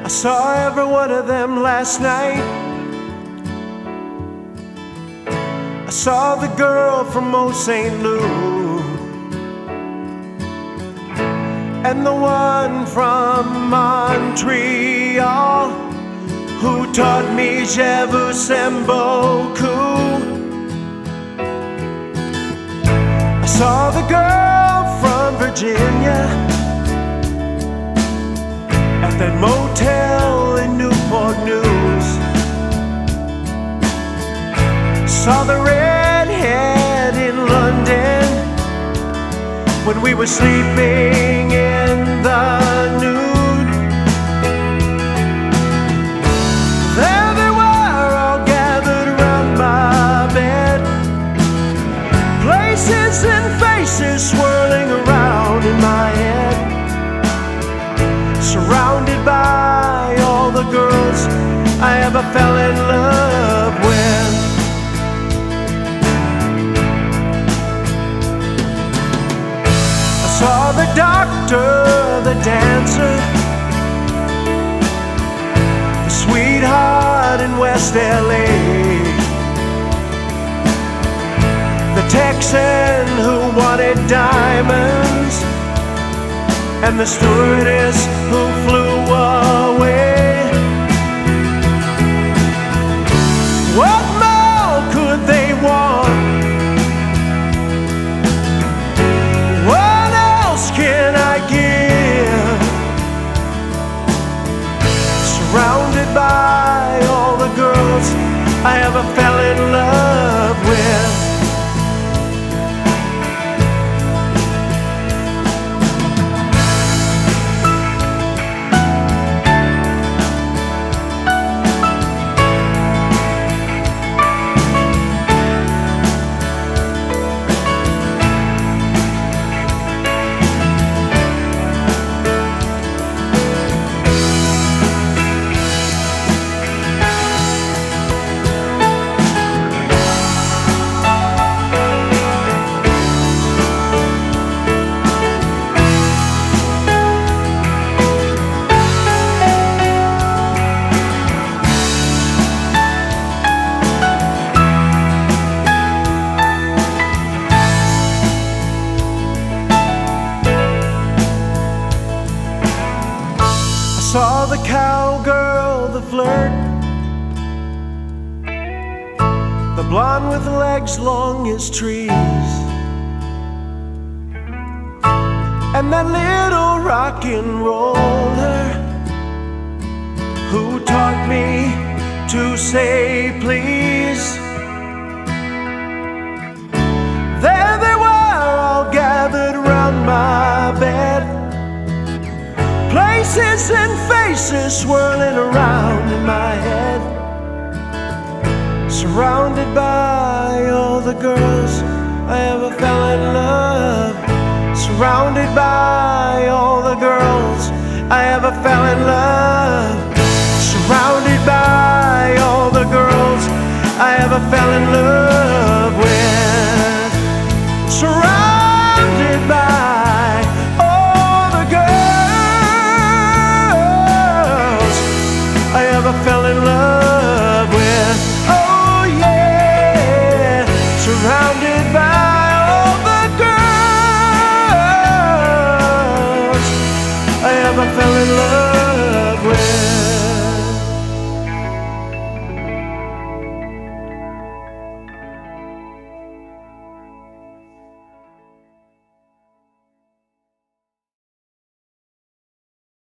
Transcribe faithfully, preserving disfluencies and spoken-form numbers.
I saw every one of them last night. I saw the girl from Old Saint Louis and the one from Montreal who taught me Je vous aime beaucoup. I saw the girl from Virginia at that motel in Newport News. Saw the redhead in London when we were sleeping in the nude. There they were, all gathered around my bed, places and faces swirling around in my head, surrounded by all the girls I ever fell in love with. I saw the doctor, the dancer, the sweetheart in West L A, the Texan who wanted diamonds, and the stewardess who flew away. What more could they want? What else can I give? Surrounded by all the girls I ever fell in love with. Saw the cowgirl, the flirt, the blonde with legs long as trees, and that little rock and roller who taught me to say please. There they were, all gathered around my bed, places and faces swirling around in my head, surrounded by all the girls I ever fell in love, surrounded by all the girls I ever fell in love, surrounded by all the girls I ever fell in love with, surrounded by all the girls I ever fell in love with. Oh yeah, surrounded by all the girls I ever fell in love with.